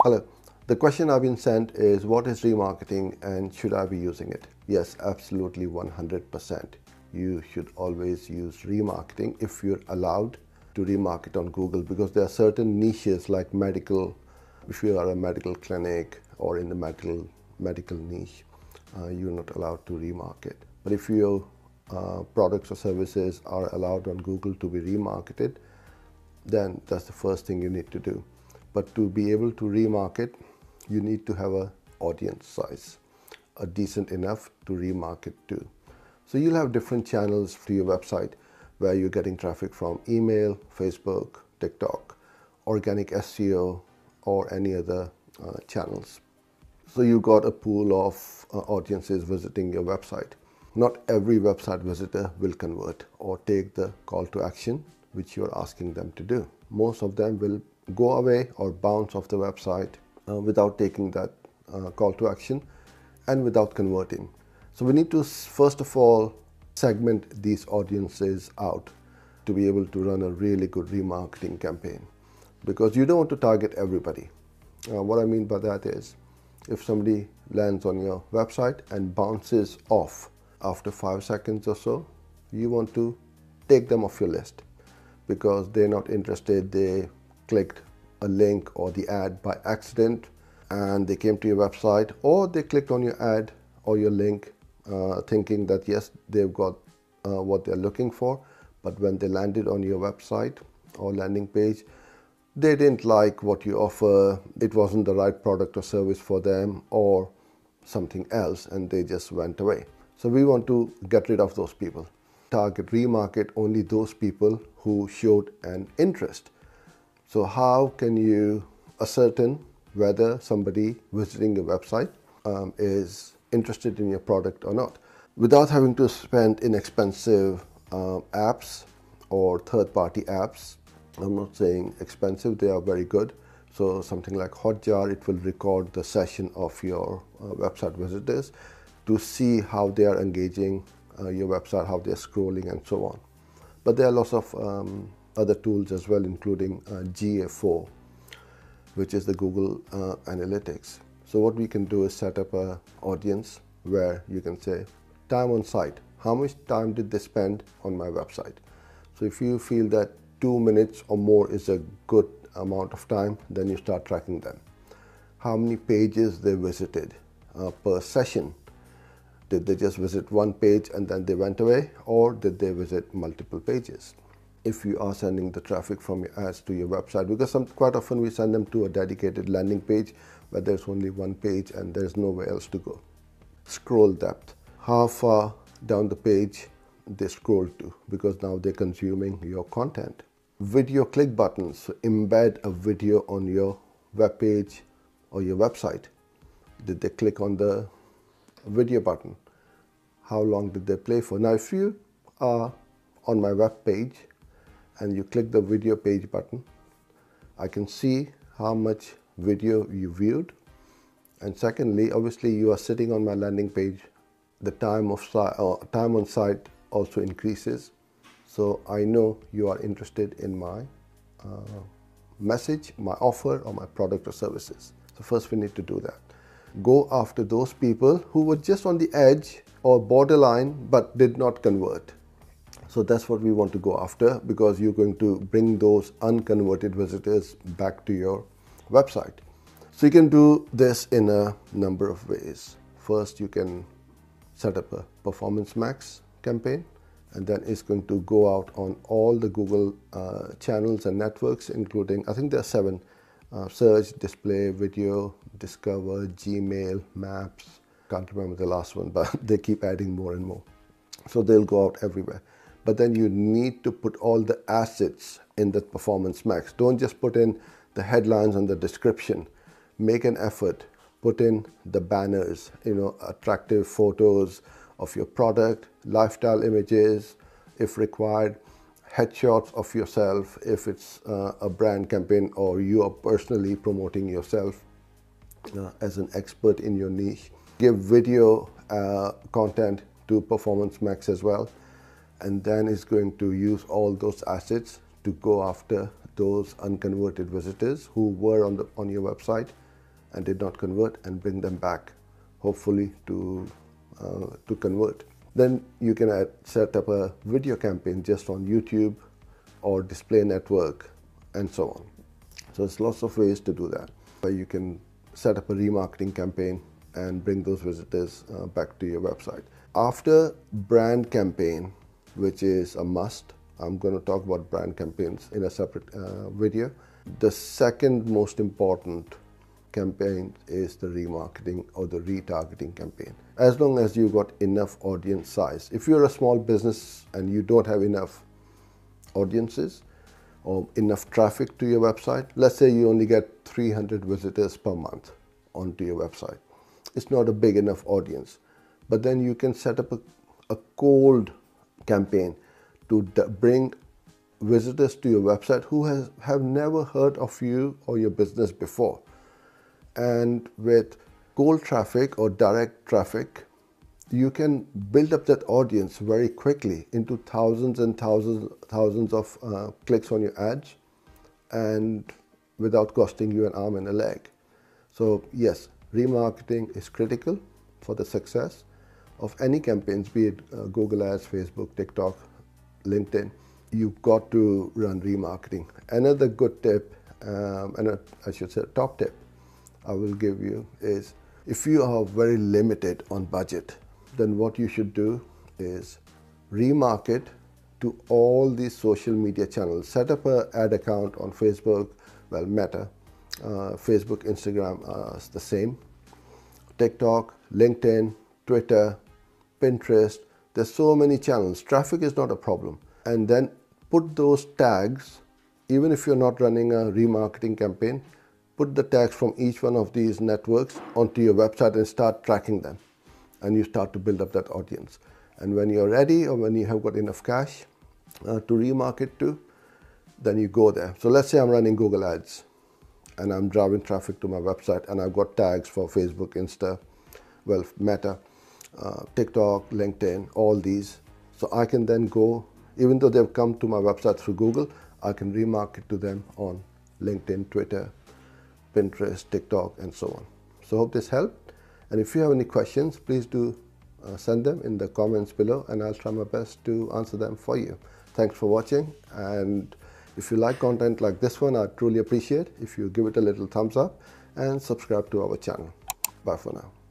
Hello. The question I've been sent is, what is remarketing and should I be using it? Yes, absolutely 100%. You should always use remarketing if you're allowed to remarket on Google, because there are certain niches like medical. If you are a medical clinic or in the medical niche, you're not allowed to remarket. But if your products or services are allowed on Google to be remarketed, then that's the first thing you need to do. But to be able to remarket, you need to have an audience size, a decent enough to remarket to. So you'll have different channels to your website where you're getting traffic from email, Facebook, TikTok, organic SEO, or any other channels. So you got a pool of audiences visiting your website. Not every website visitor will convert or take the call to action which you're asking them to do. Most of them will go away or bounce off the website without taking that call to action and without converting. So we need to first of all segment these audiences out to be able to run a really good remarketing campaign, because you don't want to target everybody. What I mean by that is, if somebody lands on your website and bounces off after 5 seconds or so, you want to take them off your list because they're not interested. They clicked a link or the ad by accident and they came to your website, or they clicked on your ad or your link thinking that yes, they've got what they're looking for, but when they landed on your website or landing page, they didn't like what you offer. It wasn't the right product or service for them, or something else, and they just went away. So we want to get rid of those people. Target, remarket only those people who showed an interest. So how can you ascertain whether somebody visiting your website is interested in your product or not, without having to spend inexpensive apps or third-party apps? I'm not saying expensive, they are very good. So something like Hotjar, it will record the session of your website visitors to see how they are engaging your website, how they're scrolling and so on. But there are lots of other tools as well, including GA4, which is the Google Analytics. So what we can do is set up an audience where you can say time on site. How much time did they spend on my website? So if you feel that 2 minutes or more is a good amount of time, then you start tracking them. How many pages they visited per session? Did they just visit one page and then they went away, or did they visit multiple pages? If you are sending the traffic from your ads to your website, because quite often we send them to a dedicated landing page where there's only one page and there's nowhere else to go. Scroll depth. How far down the page they scroll to, because now they're consuming your content. Video click buttons. So embed a video on your web page or your website. Did they click on the video button? How long did they play for? Now, if you are on my web page and you click the video page button, I can see how much video you viewed. And secondly, obviously you are sitting on my landing page. The time on site also increases. So I know you are interested in my message, my offer, or my product or services. So first we need to do that. Go after those people who were just on the edge or borderline but did not convert. So that's what we want to go after, because you're going to bring those unconverted visitors back to your website. So you can do this in a number of ways. First, you can set up a Performance Max campaign, and then it's going to go out on all the Google channels and networks, including, I think there are 7, search, display, video, discover, Gmail, maps. Can't remember the last one, but they keep adding more and more. So they'll go out everywhere. But then you need to put all the assets in the Performance Max. Don't just put in the headlines and the description. Make an effort. Put in the banners, attractive photos of your product, lifestyle images, if required, headshots of yourself, if it's a brand campaign or you are personally promoting yourself as an expert in your niche. Give video content to Performance Max as well. And then it's going to use all those assets to go after those unconverted visitors who were on your website and did not convert, and bring them back, hopefully to convert. Then you can set up a video campaign just on YouTube or display network and so on. So there's lots of ways to do that. You can set up a remarketing campaign and bring those visitors back to your website. After brand campaign, which is a must, I'm going to talk about brand campaigns in a separate video. The second most important campaign is the remarketing or the retargeting campaign. As long as you've got enough audience size. If you're a small business and you don't have enough audiences or enough traffic to your website, let's say you only get 300 visitors per month onto your website. It's not a big enough audience, but then you can set up a cold campaign to bring visitors to your website who have never heard of you or your business before. And with cold traffic or direct traffic, you can build up that audience very quickly into thousands and thousands of clicks on your ads, and without costing you an arm and a leg. So yes, remarketing is critical for the success of any campaigns, be it Google Ads, Facebook, TikTok, LinkedIn. You've got to run remarketing. Another good tip, and I should say top tip I will give you is, if you are very limited on budget, then what you should do is remarket to all these social media channels. Set up an ad account on Facebook, well, Meta, Facebook, Instagram is the same, TikTok, LinkedIn, Twitter, Pinterest. There's so many channels. Traffic is not a problem. And then put those tags, even if you're not running a remarketing campaign, put the tags from each one of these networks onto your website and start tracking them. And you start to build up that audience. And when you're ready, or when you have got enough cash to remarket to, then you go there. So let's say I'm running Google Ads and I'm driving traffic to my website, and I've got tags for Facebook, Insta, well, Meta, TikTok, LinkedIn, all these. So I can then go, even though they've come to my website through Google, I can remarket to them on LinkedIn, Twitter, Pinterest, TikTok, and so on. So hope this helped. And if you have any questions, please do send them in the comments below, and I'll try my best to answer them for you. Thanks for watching. And if you like content like this one, I'd truly appreciate if you give it a little thumbs up and subscribe to our channel. Bye for now.